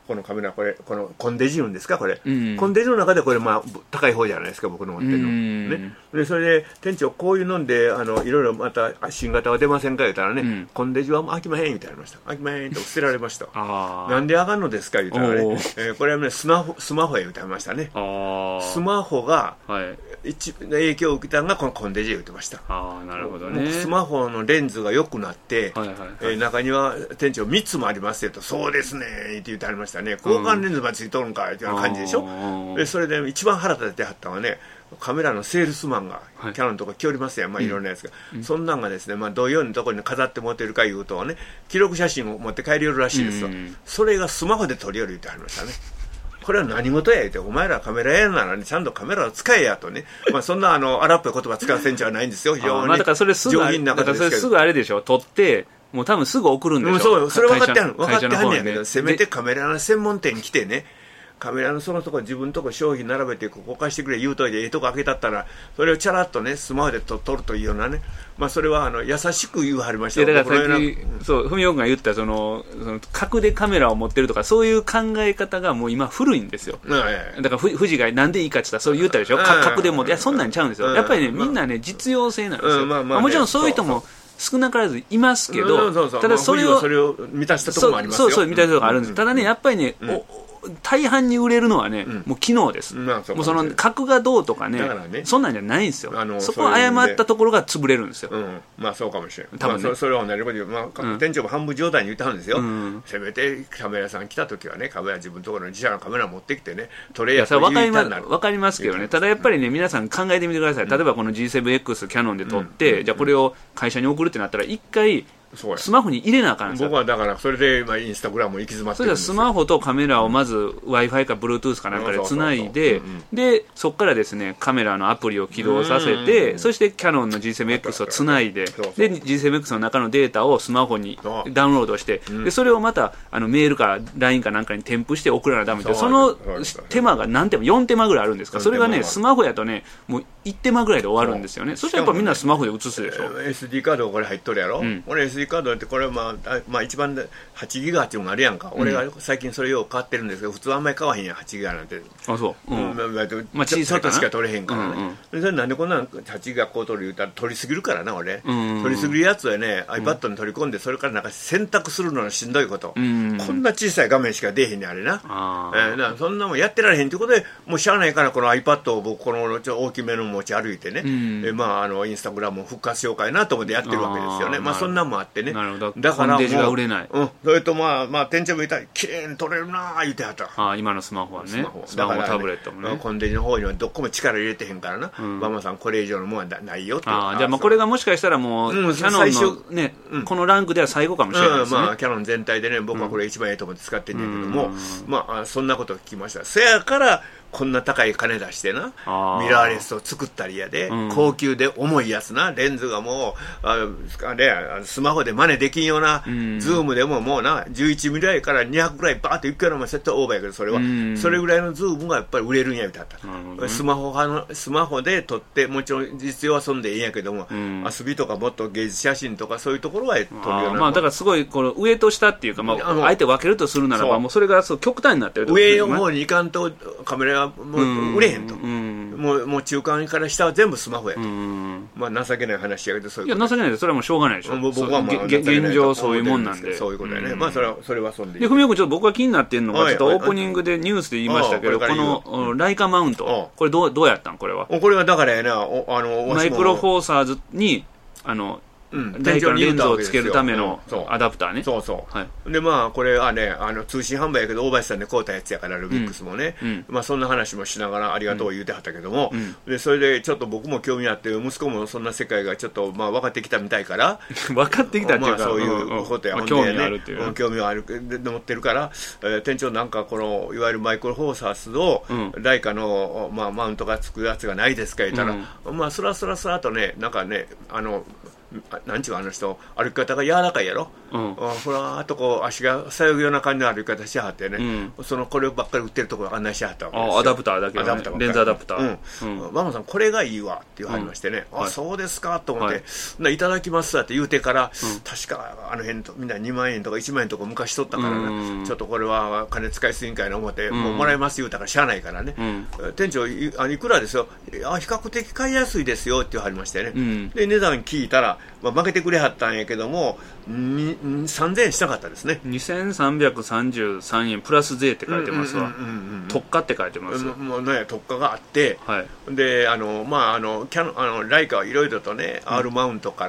[SPEAKER 2] このカメラ、このコンデジウムですか、これ、コンデジの中でこれ、高い方じゃないですか、僕の持ってるの、ね、でそれで店長、こういうのんでいろいろまた新型は出ませんか言ったらね、コンデジは飽きまへん言ってありました。飽きまへんと捨てられました。なんであかんのですか言ったらね、これはねスマホへ言ってありましたね。スマホが、影響を受けたのがこのコンデジ言ってました。
[SPEAKER 1] なるほどね。
[SPEAKER 2] スマホのレンズが良くなって、中には店長3つもありますよと、そうですねって言ってありましたね。交換レンズまでついとるんかっていう感じでしょ。でそれで一番腹立ててはったのはね、カメラのセールスマンが、キャノンとか来おりますやん、いろんなやつが、そんなんがですね、同様のところに飾って持ってるかいうとね、記録写真を持って帰りよるらしいですよ。それがスマホで撮りよる言ってありましたね。これは何事や言って、お前らカメラやならね、ちゃんとカメラを使えやとね、そんな荒っぽい言葉使うせんじゃないんですよ、非常に
[SPEAKER 1] だからそれすぐあれでしょ、撮ってもう多分すぐ送るんでしょ。
[SPEAKER 2] そう、それ分かってはんねんけど、せめてカメラの専門店に来てね、カメラのそのとこ自分のとこ商品並べてここ貸してくれ言うといて、ええとこ開けたったらそれをチャラッとねスマホで撮るというようなね、それは優しく言わはりました。
[SPEAKER 1] だからさっき文雄君が言ったその格でカメラを持ってるとかそういう考え方がもう今古いんですよ。だから富士がなんでいいかって言ったらそう言ったでしょ、格でも。いやそんなんちゃうんですよ。やっぱりねみんなね実用性なんですよ。もちろんそういう人も少なからずいますけど、ただそれを
[SPEAKER 2] 満たしたところもありますよ。
[SPEAKER 1] そう満たしたところがあるんです。ただねやっぱりね大半に売れるのはね、もう機能です。もうその格がどうとかね、そんなんじゃないんですよ。そこを誤ったところが潰れるんですよ。
[SPEAKER 2] そうかもしれない。多分それは同じこと言う。店長も半分冗談に言ったんですよ。せめてカメラさん来た時はね、カメラ自分のところに自社のカメラ持ってきてね、撮れやと言いたいなる。
[SPEAKER 1] わかりますけどね。ただやっぱりね、皆さん考えてみてください。例えばこの G7X キャノンで撮って、じゃあこれを会社に送るってなったら一回スマホに入れなあかんんですよ。
[SPEAKER 2] 僕はだからそれでインスタグラムも行き詰まってるんですよ。
[SPEAKER 1] それでスマホとカメラをまず Wi-Fi か Bluetooth かなんかでつないで、でそこからですねカメラのアプリを起動させて、そしてキャノンの G7X をつないで、で G7X の中のデータをスマホにダウンロードして、でそれをまたメールか LINE かなんかに添付して送らなダメで、その手間が何手間4手間ぐらいあるんですか。それがねスマホやとねもう1手間ぐらいで終わるんですよね。そしたらやっぱみんなスマホで写すでしょ。
[SPEAKER 2] SD カードこれ入っとるやろ。俺 SD カードってこれ一番で8ギガっていうのがあるやんか。俺が最近それよう買ってるんですけど、普通あんまり買わへんやん8ギガなんて。
[SPEAKER 1] そう。ち
[SPEAKER 2] 小さいとしか取れへんからね。それなんでこんな8ギガこう取る言うたら取りすぎるからな俺。取りすぎるやつはね iPad に取り込んでそれからなんか選択するのがしんどいこと。こんな小さい画面しか出えへんねんあれな。そんなもんやってられへんということで、もうしゃあないからこの iPad を僕この大きめの持ち歩いてね、インスタグラムを復活しようかいなと思ってやってるわけですよね。そんなんもあってね。
[SPEAKER 1] だからもう売れない。
[SPEAKER 2] それと店長も言ったら綺麗に撮れるな言ってはった。
[SPEAKER 1] 今のスマホはね、スマホタブレットもね、
[SPEAKER 2] コンデジの方にはどこも力入れてへんからな、ママさんこれ以上のものはないよって。じゃ
[SPEAKER 1] あこれがもしかしたらもうキャノンのねこのランクでは最後かもしれないですね。
[SPEAKER 2] キャノン全体でね僕はこれ一番いいと思って使ってんねんけども、そんなことを聞きました。せやからこんな高い金出してなミラーレスを作ったりやで、高級で重いやつな、レンズがもうスマホで真似できんような、ズームでももうな11ミリぐらいから200ぐらいバーッといくから絶対オーバーやけど、それはそれぐらいのズームがやっぱり売れるんやみたいな。スマホで撮って、もちろん実用はそんでいいんやけども、遊びとかもっと芸術写真とかそういうところは撮るような、
[SPEAKER 1] だからすごいこの上と下っていうか、あえて分けるとするならばもうそれが極端になってる。
[SPEAKER 2] 上の方に行かんとカメラもう売れへんと、もう中間から下は全部スマホやと、情けない話やけど、そういうこと。
[SPEAKER 1] いや情けないで、それはもうしょうがないでしょ。
[SPEAKER 2] 僕は
[SPEAKER 1] 現状そういうもんなんで、
[SPEAKER 2] そういうことやね。それはそんでいい。
[SPEAKER 1] 文雄君ちょっと僕が気になってるのが、ちょっとオープニングでニュースで言いましたけど、このライカマウント、これどうやったんこれは。
[SPEAKER 2] これはだからやな、
[SPEAKER 1] マイクロフォーサーズにライカのレンズをつけるためのアダプターね。
[SPEAKER 2] でこれはね通信販売やけど大林さんで買うたやつやからルビックスもね、そんな話もしながらありがとう言うてはったけども、でそれでちょっと僕も興味あって、息子もそんな世界がちょっと分かってきたみたいから
[SPEAKER 1] 分かってきたっていうか、
[SPEAKER 2] そういうことや、
[SPEAKER 1] 興味あるっていう、
[SPEAKER 2] 興味あるで持ってるから、店長なんかこのいわゆるマイクロフォーサースをライカのマウントがつくやつがないですか言ったら、スラスラとねなんかねなんちゅうあの人歩き方が柔らかいやろ、ふらーっとこう足がさゆぐような感じの歩き方しはってね、こればっかり売ってるところ案内しはったわけですよ。
[SPEAKER 1] アダプターだけど、ね、レンズアダプタ
[SPEAKER 2] ー、ママさんこれがいいわって言われましてね、そうですかと思って、いただきますって言うてから、確かあの辺とみんな2万円とか1万円とか昔取ったからね、ちょっとこれは金使いすぎんかいな思って、もうもらえます言うたからしゃあないからね、店長いくらですよ、比較的買いやすいですよって言われましてね、で値段聞いたら、負けてくれはったんやけども3000円しなかったですね。
[SPEAKER 1] 2333円プラス税って書いてますわ。特価って書いてます。
[SPEAKER 2] もうね、特価があって、でライカはいろいろとね、R マウントから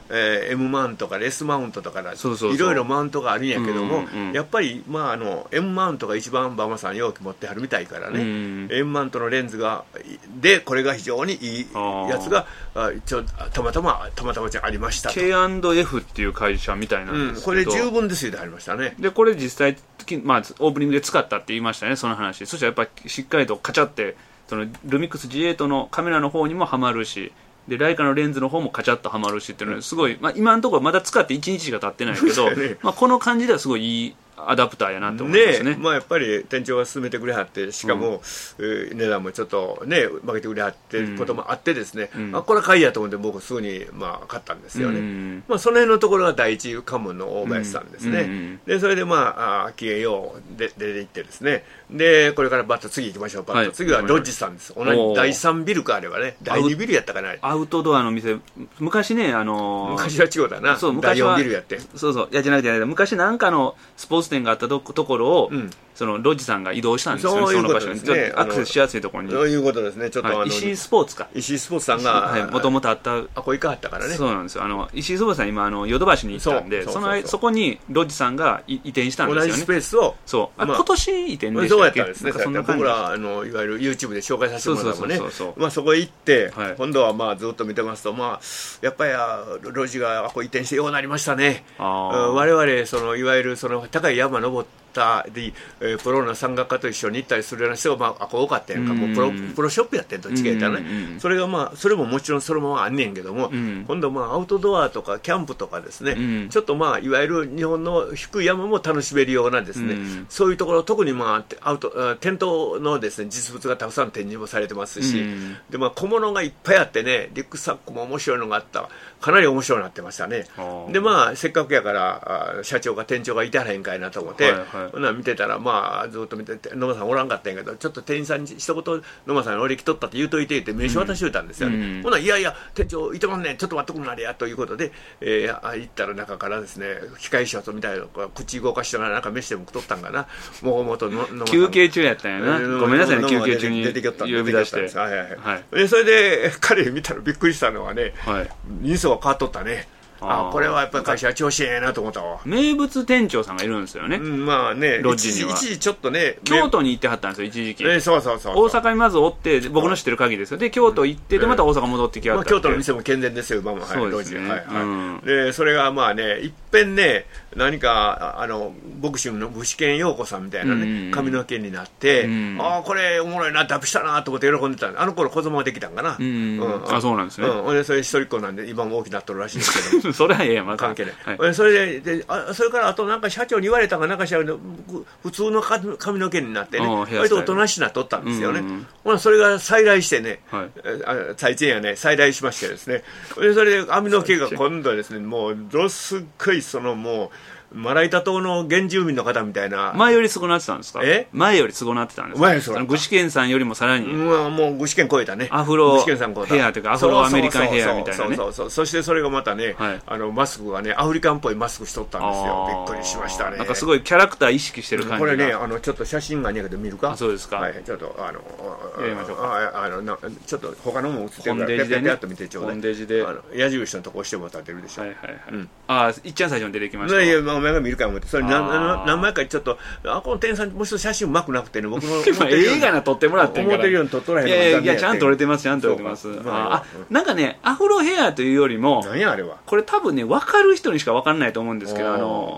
[SPEAKER 2] 、M マウントから S マウントとかいろいろマウントがあるんやけども、やっぱり、M マウントが一番馬場さん容器持ってはるみたいからね、M マウントのレンズがでこれが非常にいいやつがたまたまありましたと。
[SPEAKER 1] K&F っていう会社みたいなんですけど、
[SPEAKER 2] これ十分ですよでありましたね。
[SPEAKER 1] でこれ実際、オープニングで使ったって言いましたね、その話。そしたらやっぱりしっかりとカチャってそのルミックス G8 のカメラの方にもはまるし、でライカのレンズの方もカチャッとはまるしっていうのはすごい、今のところまだ使って1日しか経ってないけど、この感じではすごいいいアダプターやなって思いますね。
[SPEAKER 2] やっぱり店長が勧めてくれはって、しかも、値段もちょっとね負けてくれはってこともあってですね、これは買いやと思って僕すぐに買ったんですよね。その辺のところが第一関門の大林さんですね。でそれで機嫌よう出て行ってですね、でこれからバッと次行きましょう。次はロッジさんです。同じ第3ビルかあればね、第2ビルやったかな、
[SPEAKER 1] アウトドアの店。昔ね、
[SPEAKER 2] 昔は違うだな、第4ビルやって、
[SPEAKER 1] じゃなくて昔なんかのスポーツ店があったところを、そのロッジさんが移動したんですよね。
[SPEAKER 2] そういうことですね。
[SPEAKER 1] アクセスしやすいところに。
[SPEAKER 2] そういうことですね。ちょっと
[SPEAKER 1] 石井スポーツか。
[SPEAKER 2] 石井スポーツさんが
[SPEAKER 1] もともとあった。
[SPEAKER 2] これ行かはったからね。
[SPEAKER 1] そうなんですよ。石井スポーツさん今ヨドバシに行ったんで、そこにロッジさんが移転したんですよね。
[SPEAKER 2] 同じスペースを。
[SPEAKER 1] そう。今年移転でしたっけ。
[SPEAKER 2] そうやったんですね。僕らいわゆる YouTube で紹介させてもらったもんね。そこへ行って今度はずっと見てますと、やっぱりロッジが移転してようなりましたね。我々いわゆる高い山登ってでプロの山岳家と一緒に行ったりするような人が多かったやんか。もうプロショップやってんと違えたね。それがそれももちろんそのままあんねんけども、今度アウトドアとかキャンプとかですね、ちょっといわゆる日本の低い山も楽しめるようなですね、そういうところ、特にテントのですね実物がたくさん展示もされてますし、で小物がいっぱいあってね、リュックサックも面白いのがあった。かなり面白くなってましたね。でせっかくやから社長が店長がいたらへんかいなと思って、見てたらずっと見てて、野間さんおらんかったんやけど、ちょっと店員さんに一言野間さんに俺来とったって言うといてって名刺渡しといたんですよね。ほないやいや店長いてますね、ちょっと待っとくなれやということで、行ったら中からですね、機械ショットみたいな口動かしながらなんか飯でも食っとったんかな。もう元野間さん
[SPEAKER 1] 休憩中やったんやな。ごめんなさいね、休憩中に呼び出して。
[SPEAKER 2] それで彼見たらびっくりしたのはね、人相が変わっとったね。これはやっぱり会社は調子ええなと思ったわ。
[SPEAKER 1] 名物店長さんがいるんですよね。ロッジには
[SPEAKER 2] 一時ちょっとね、
[SPEAKER 1] 京都に行ってはったんですよ、一時期。
[SPEAKER 2] そう
[SPEAKER 1] 大阪にまずおって、僕の知ってる限りですよ。で京都行って、でまた大阪戻ってきはった。
[SPEAKER 2] 京都の店も健全ですよ、今も。
[SPEAKER 1] そうですね。
[SPEAKER 2] でそれがいっぺんね、何かボクシングの具志堅用子さんみたいなね髪の毛になって、これおもろいな、ダップしたなと思って喜んでたんで、頃子供ができたんかな。
[SPEAKER 1] そうなんですね。
[SPEAKER 2] それ一人っ子なんで今も大きなっとるらしいんですけど。
[SPEAKER 1] それはええやん、
[SPEAKER 2] 関係ない。それからあとなんか社長に言われたかなんかしら普通の髪の毛になってね、割とおとなしくなっとったんですよね。それが再来してね、最近やね再来しましてですね、それで髪の毛が今度はですね、もうすっごいもうまな板島の原住民の方みたいな。
[SPEAKER 1] 前よりすごなってたんですか？前よりすごなってたんですか？具志堅さんよりもさらに。
[SPEAKER 2] もう具志堅超えたね。
[SPEAKER 1] アフロヘアというか、アフロアメリカンヘアみたいなね。
[SPEAKER 2] そしてそれがまたね、マスクがね、アフリカンっぽいマスクしとったんですよ。びっくりしましたね。
[SPEAKER 1] なんかすごいキャラクター意識してる感じが。
[SPEAKER 2] これね、ちょっと写真がね、見るか？
[SPEAKER 1] そうですか。
[SPEAKER 2] ちょっと
[SPEAKER 1] やりましょうか。
[SPEAKER 2] ちょっと他のも映ってるから、ペッペッと見てちょうだい。矢印のとこ押してもらってるでしょ。
[SPEAKER 1] いっちゃん最初に出てきました。
[SPEAKER 2] いや、お前が見るか思って。何枚かちょっとこの店員さんもう一度写真うまくなくてね、僕の
[SPEAKER 1] 映画な撮ってもらってんから、
[SPEAKER 2] 思ってるように撮っとらへんの。
[SPEAKER 1] いやちゃんと撮れてます、ちゃんと撮れてます。なんかね、アフロヘアというよりも、
[SPEAKER 2] 何やあれは、
[SPEAKER 1] これ多分ね、分かる人にしか分かんないと思うんですけど、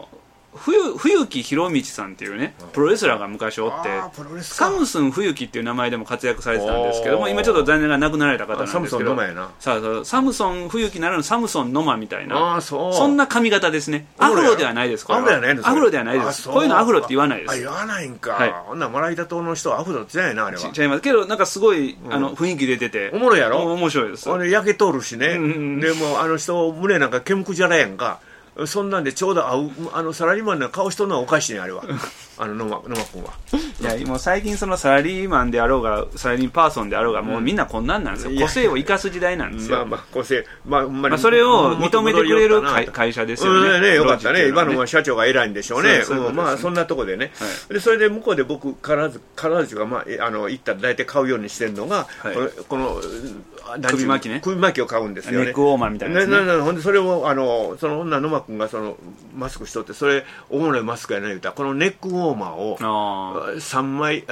[SPEAKER 1] 冬木博道さんっていうねプロレスラーが昔おってサムスン冬木っていう名前でも活躍されてたんですけども、今ちょっと残念ながら亡くなられた方なんですけど、
[SPEAKER 2] サムソンノマやな。
[SPEAKER 1] サムソン冬木ならぬサムソンノマみたいな、そんな髪型ですね。アフロではないです。
[SPEAKER 2] アフロではないです。
[SPEAKER 1] アフロではないです。こういうのアフロって言わないです。
[SPEAKER 2] 言わないんか。ほんならマライダ島の人はアフロってないな、あれは。
[SPEAKER 1] 違いますけど、なんかすごい雰囲気出てて
[SPEAKER 2] おもろいやろ。
[SPEAKER 1] 面白いです。
[SPEAKER 2] 焼け通るしね。でも人胸なんか煙くじゃらやんか。そんなんでちょうど合うサラリーマンの顔しとるのはおかしいね、あれは。野間君は。
[SPEAKER 1] いやもう最近そのサラリーマンであろうがサラリーパーソンであろうが、もうみんなこんなんなんですよ。個性を生かす時代なんですよ。
[SPEAKER 2] 個性、
[SPEAKER 1] それを認めてくれる会社ですよね。
[SPEAKER 2] よかったね。今の社長が偉いんでしょうね。そんなとこでね。それで向こうで僕必ずが行ったら大体買うようにしてるのがこの
[SPEAKER 1] 首巻きね。
[SPEAKER 2] 首巻きを買うんですよね。
[SPEAKER 1] ネックウォーマーみたいなやつね。
[SPEAKER 2] ほんでそれをその女野間君がマスクしとって、それおもろいマスクやね言うたら、このネックウォーマーを3枚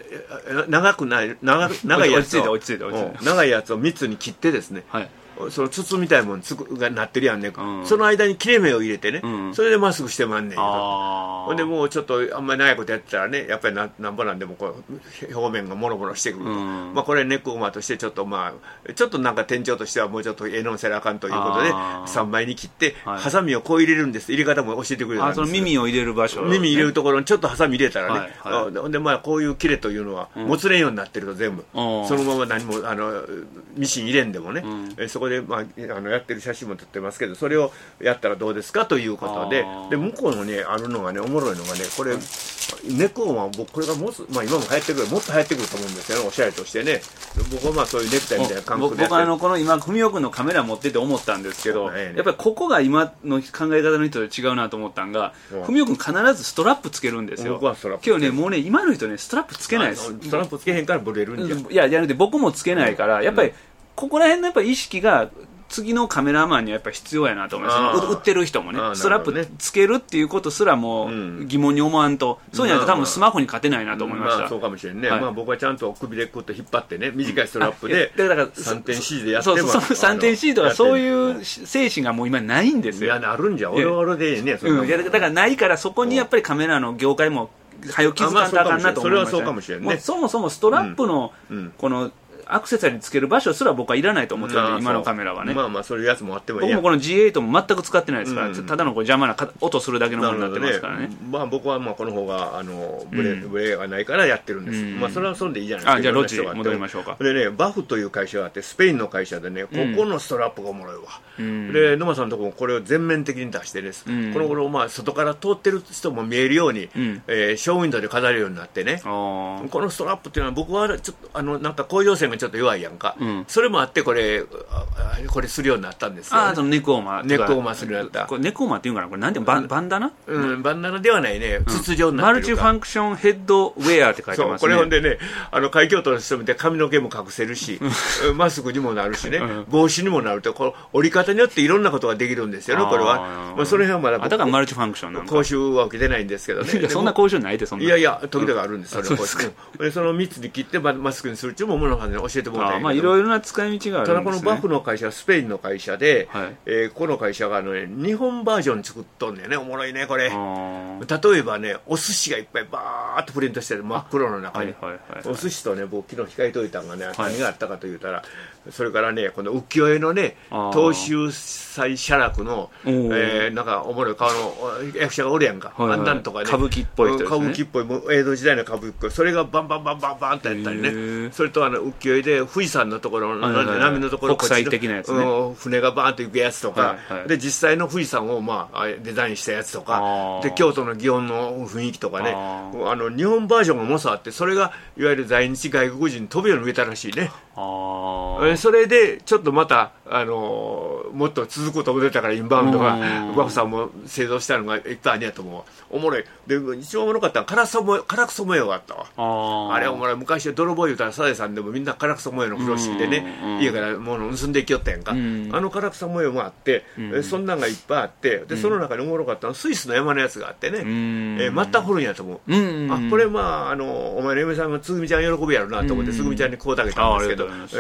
[SPEAKER 2] 長いやつを3つに切ってですね、その筒みたいなものがなってるやんね、その間に切れ目を入れてね、それでマスクしてまんねん。ほんでもうちょっとあんまり長いことやってたらね、やっぱりなんぼなんでもこう表面がもろもろしてくると、これネックウォーマーとしてちょっとなんか店長としてはもうちょっとのせなあかんということで3枚に切って、ハサミをこう入れるんです。入れ方も教えてくれたんです。
[SPEAKER 1] その耳を入れる場所、
[SPEAKER 2] 耳入れるところにちょっとハサミ入れたらね、でこういう切れというのはもつれんようになってると、全部そのまま何もミシン入れんでもね、そこでやってる写真も撮ってますけど、それをやったらどうですかということで、向こうのねあるのがね、おもろいのがね、これネックウォーマー、僕これが今も流行ってくる、もっと流行ってくると思うんですよね、おしゃれとしてね。僕はそういうネクタイみたいな感覚でやってる。
[SPEAKER 1] 僕この今文雄君のカメラ持ってて思ったんですけど、やっぱりここが今の考え方の人と違うなと思ったんが、文雄君必ずストラップつけるんですよ。
[SPEAKER 2] 僕はストラップ
[SPEAKER 1] けどね、もうね今の人ねストラップつけないです。
[SPEAKER 2] ストラップつけへんからブレるんじゃん。
[SPEAKER 1] いやじゃなくて僕もつけないから、やっぱりここら辺のやっぱ意識が次のカメラマンにはやっぱ必要やなと思いますね。売ってる人もね、ストラップつけるっていうことすらも疑問に思わんと、そうじゃないと多分スマホに勝てないなと思いました。
[SPEAKER 2] そうかもしれんね。僕はちゃんと首でグッと引っ張ってね、短いストラップで3点 C でやっても、
[SPEAKER 1] そう3点 C とかそういう精神がもう今ないんですよ。
[SPEAKER 2] いや、あるんじゃ俺は俺でね。
[SPEAKER 1] だからないから、そこにやっぱりカメラの業界も早く気づかんとあかんなと思いました。
[SPEAKER 2] それはそうかもしれんね。
[SPEAKER 1] そもそもストラップのこのアクセサリーつける場所すら僕はいらないと思ってるんで、今のカメラはね。
[SPEAKER 2] そういうやつもあってもいいや。
[SPEAKER 1] 僕もこの G8 も全く使ってないですから、ただの邪魔な音するだけのものになってますからね。
[SPEAKER 2] 僕はこの方がブレがないからやってるんです。それはそれでいいじゃないですか。
[SPEAKER 1] じゃあロッジ戻りましょうか。
[SPEAKER 2] でね、バフという会社があって、スペインの会社でね、ここのストラップがおもろいわ。で、沼さんのところもこれを全面的に出してです。この頃外から通ってる人も見えるように、ショーウィンドウで飾れるようになってね。このストラップっていうのは僕はちょっとなんか甲状腺がちょっと弱いやんか。それもあってこれするようになったんですよ、ね。
[SPEAKER 1] ネックウォーマー。
[SPEAKER 2] ネックウォーマーするようになった。
[SPEAKER 1] これネックウォーマーっていうかな、これなんてバンダナ？
[SPEAKER 2] バンダナではないね。筒状になってる。
[SPEAKER 1] マルチファンクションヘッドウェアって書いてますね。
[SPEAKER 2] これほんでね、海峡都の人見て髪の毛も隠せるし、マスクにもなるしね、帽子にもなると、この折り方によっていろんなことができるんですよね、これは。その辺はまだ
[SPEAKER 1] だからマルチファンクションなんか。
[SPEAKER 2] 講習は受けてないんですけどね。
[SPEAKER 1] そんな講習ないで、そんな。
[SPEAKER 2] いや、時々あるんです、それは。その3つに切ってマスクにするっていうものを教えてもらったんやけど。
[SPEAKER 1] いろいろな使い道があるんですね。
[SPEAKER 2] ただこのバフの会社はスペインの会社で、この会社が日本バージョン作っとんだよね。おもろいねこれ。例えばね、お寿司がいっぱいバーっとプリントしてる真っ黒の中に、お寿司とね、僕昨日控えといたのがね、何があったかと言ったら、それからね、この浮世絵のね、東秀斎写楽の、なんかおもろい顔の役者がおるやんか、あんなんとかね、
[SPEAKER 1] 歌舞伎っぽい人ですね。
[SPEAKER 2] 歌舞伎っぽい、もう江戸時代の歌舞伎っぽい、それがバンバンバンバンバンってやったりね、それと浮世絵で富士山のところの波のところ、
[SPEAKER 1] 国際的なやつね、
[SPEAKER 2] 船がバーンと行くやつとか、で実際の富士山をデザインしたやつとか、で京都の祇園の雰囲気とかね、日本バージョンがもさあって、それがいわゆる在日外国人に飛ぶように植えたらしいね。それでちょっとまたもっと続くことも出たから、インバウンドがバフさんも製造したのがいっぱいあるんやと思う。おもろい。で一番おもろかったのは唐草模様があったわ。あれおもろい。昔は泥棒言うたらサザエさんでもみんな唐草模様の風呂敷でね、家から物を盗んでいきよったやんか。唐草模様もあって、そんなんがいっぱいあって、でその中におもろかったのはスイスの山のやつがあってね、マッターホルンやと思う。これお前の嫁さんがつぐみちゃん喜ぶやろなと思って、つぐみちゃんにこうだけたんですけど、今日あげた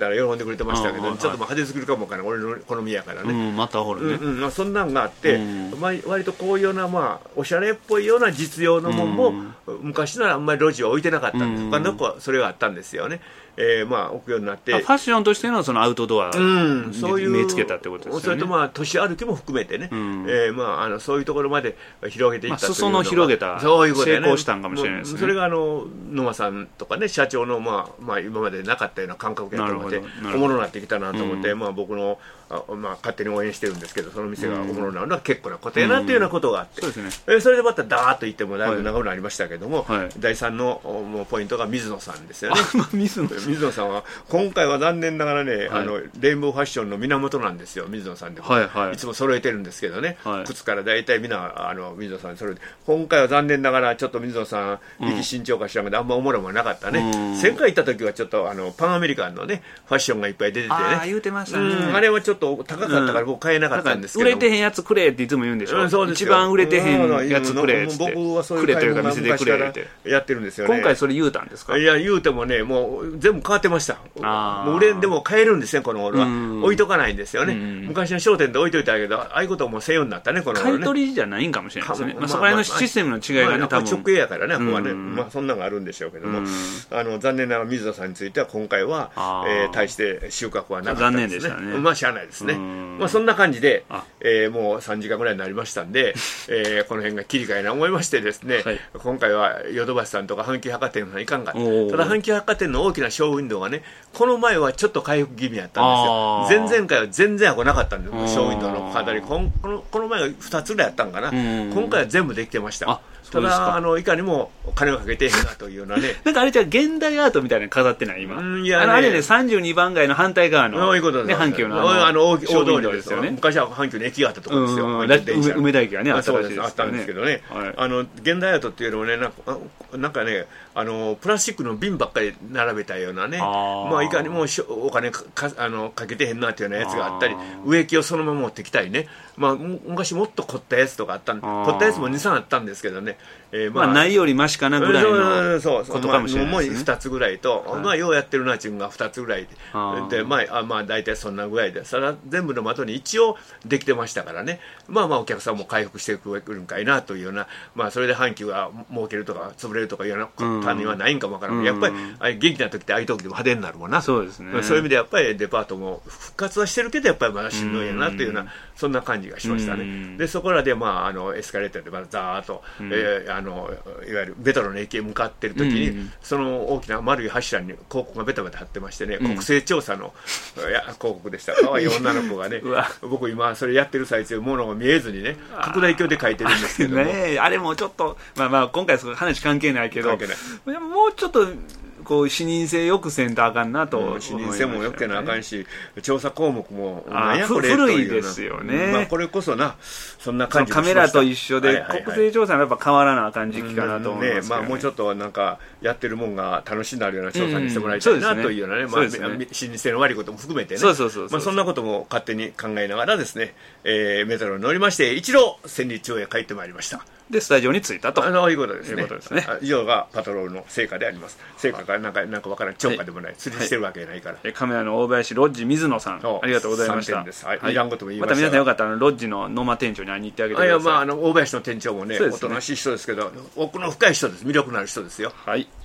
[SPEAKER 2] たら喜んでくれてましたけど、ちょっと派手すぎるかもわからない、俺の好みやからね、
[SPEAKER 1] またほらね、
[SPEAKER 2] そんなんがあって、割とこういうような、おしゃれっぽいような実用のもんも、昔ならあんまり路地は置いてなかったんです、他の子はそれがあったんですよね。置くようになって、
[SPEAKER 1] ファッションとしてのそのアウトドア
[SPEAKER 2] そういう
[SPEAKER 1] 目つけたってことですよね。
[SPEAKER 2] それと都市歩きも含めてね、そういうところまで広げていったというのが、
[SPEAKER 1] 裾野広げた、成功したんかもしれないですね。
[SPEAKER 2] それが野間さんとかね、社長の今までなかったような感覚やと思って、おもろになってきたなと思って、僕の勝手に応援してるんですけど、その店がおもろになるのは結構なことやなっていうようなことがあって、それでまたダーッと言ってもだいぶ長くなりましたけども、第3のポイントが水野さんですよね。水野さんは今回は残念ながらね、レインボーファッションの源なんですよ、水野さんで、いつも揃えてるんですけどね、靴から大体みんな水野さんに揃えて、今回は残念ながらちょっと水野さん力身長か知らんけど、あんまおもろもなかったね。前回行った時はちょっとパンアメリカンのねファッションがいっぱい出ててね、
[SPEAKER 1] 言うてましたね。
[SPEAKER 2] あれはちょっと高かったから僕買えなかったんですけど、
[SPEAKER 1] 売れてへんやつくれっていつも言うんでしょ。一番売れてへんやつくれって、
[SPEAKER 2] 僕はそういう買い物が昔からやってるんですよね。
[SPEAKER 1] 今回それ言うたんですか。
[SPEAKER 2] いや言うてもね、もう全部変わってました。もう売れんでも買えるんですね、この頃は。置いとかないんですよね。昔の商店で置いといたけど、ああいうこともせんようになったね、この頃ね。
[SPEAKER 1] 買い取りじゃないんかもしれないですね。そこら辺のシステムの違いがね、多分
[SPEAKER 2] 直営やからね、ここはね、そんなのがあるんでしょうけども、残念ながら水田さんについては今回は大して収穫はなかったんですね。残念でしたね。しゃあないですね。そんな感じでもう3時間ぐらいになりましたんで、この辺が切り替えな思いましてですね、今回はヨドバシさんとか阪急百貨店さんいかんかった。ただ阪急百貨店の大きなショーウィンドウがね、この前はちょっと回復気味やったんですよ。前々回は全然来なかったんです、ショーウィンドウの飾り。この前が2つぐらいやったんかな。今回は全部できてました。ただいかにも金をかけてへんなというようなね。
[SPEAKER 1] なんかあれじゃ現代アートみたいなの飾ってない今。あれね、32番街の反対側の阪急の
[SPEAKER 2] 大通りですよね。昔は阪急の駅があったところですよ。
[SPEAKER 1] 梅田駅がね、
[SPEAKER 2] あったんですけどね。現代アートっていうのもね、なんかね、プラスチックの瓶ばっかり並べたようなね、いかにもお金かけてへんなっていうようなやつがあったり、植木をそのまま持ってきたりね、昔もっと凝ったやつとかあった凝ったやつも2、3あったんですけどね、
[SPEAKER 1] ないよりマシかなぐらいのことかもしれないですね。
[SPEAKER 2] 2つぐらいと、ようやってるなっていうのが2つぐらいで、大体そんなぐらいで、それは全部の的に一応できてましたからね、お客さんも回復してくるんかいなというような、それで阪急が儲けるとか潰れるとかいうようなことにはないんかもわからない。やっぱり元気な時ってああいう時でも派手になるもんな。
[SPEAKER 1] そうですね。
[SPEAKER 2] そういう意味でやっぱりデパートも復活はしてるけど、やっぱりまだしんどいやなというような、そんな感じがしましたね。でそこらでエスカレーターでザーッといわゆるベトナムの駅へ向かっている時に、その大きな丸い柱に広告がベタベタ貼ってましてね、国勢調査の広告でした。可愛い女の子がね僕今それやってる最中ものが見えずにね、拡大鏡で書いてるんですけども
[SPEAKER 1] あれもちょっと今回話関係ないけど、もうちょっと視認性よくせんとあかんなと。
[SPEAKER 2] 視認性もよくせなあかんし、調査項目も
[SPEAKER 1] 古いですよね。
[SPEAKER 2] これこそな、そんな感じ
[SPEAKER 1] カメラと一緒で国勢調査はやっぱ変わらなあかん時期かなと思いますけどね。
[SPEAKER 2] もうちょっとなんかやってるもんが楽しくなるような調査にしてもらいたいなというようなね、視認性の悪いことも含めてね、そんなことも勝手に考えながらですね、メトロに乗りまして一度千里町へ帰ってまいりました。
[SPEAKER 1] でスタジオに着いたと
[SPEAKER 2] いうことですね。以上がパトロールの成果であります。成果かなんか分からん、超過でもない、釣りしてるわけないから。
[SPEAKER 1] カメラの大林ロッジ水野さん、ありがとうございました。
[SPEAKER 2] いらんことも言いました。
[SPEAKER 1] また皆さんよかったらロッジの野間店長に会いに行ってあげてください。
[SPEAKER 2] 大林の店長もね、おとなしい人ですけど、奥の深い人です。魅力のある人ですよ。
[SPEAKER 1] はい。